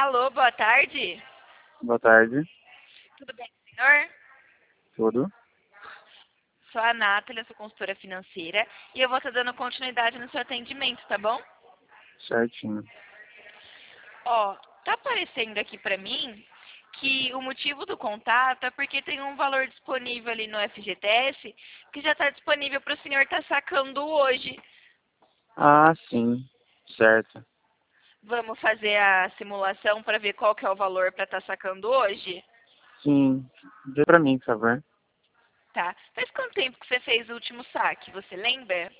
Alô, boa tarde. Boa tarde. Tudo bem, senhor? Tudo? Sou a Nathalie, eu sou consultora financeira e eu vou estar dando continuidade no seu atendimento, tá bom? Certinho. Ó, tá aparecendo aqui pra mim que o motivo do contato é porque tem um valor disponível ali no FGTS que já está disponível para o senhor estar sacando hoje. Ah, sim. Certo. Vamos fazer a simulação para ver qual que é o valor para estar sacando hoje? Sim. Dê pra mim, por favor. Tá. Faz quanto tempo que você fez o último saque? Você lembra?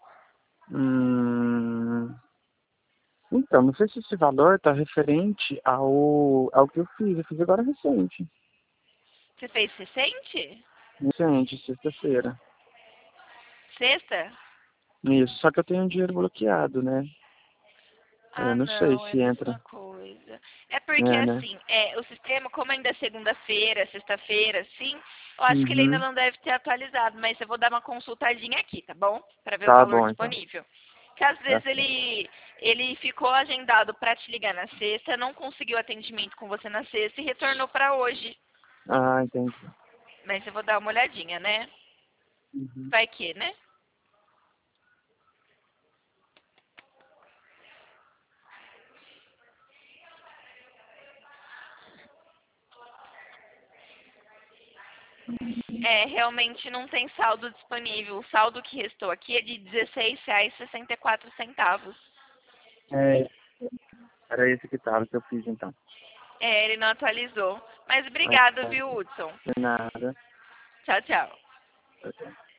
Hum... Então, não sei se esse valor tá referente ao que eu fiz. Eu fiz agora recente. Você fez recente? Recente, sexta-feira. Sexta? Isso. Só que eu tenho um dinheiro bloqueado, né? Ah, Eu não sei não, é a se entra. mesma coisa. É porque, É, né? assim, o sistema, como ainda é segunda-feira, sexta-feira, assim, eu acho que ele ainda Uhum. não deve ter atualizado, mas eu vou dar uma consultadinha aqui, tá bom? Para ver o Tá valor bom, então. disponível. Que às Tá vezes certo. ele ficou agendado para te ligar na sexta, não conseguiu atendimento com você na sexta e retornou para hoje. Ah, entendi. Mas eu vou dar uma olhadinha, né? Uhum. Vai que, né? É, realmente não tem saldo disponível. O saldo que restou aqui é de R$ 16,64. É, era esse que tava que eu fiz, então. É, ele não atualizou. Mas Ah, obrigado, tá. viu, Hudson? De nada. Tchau, tchau. Ok.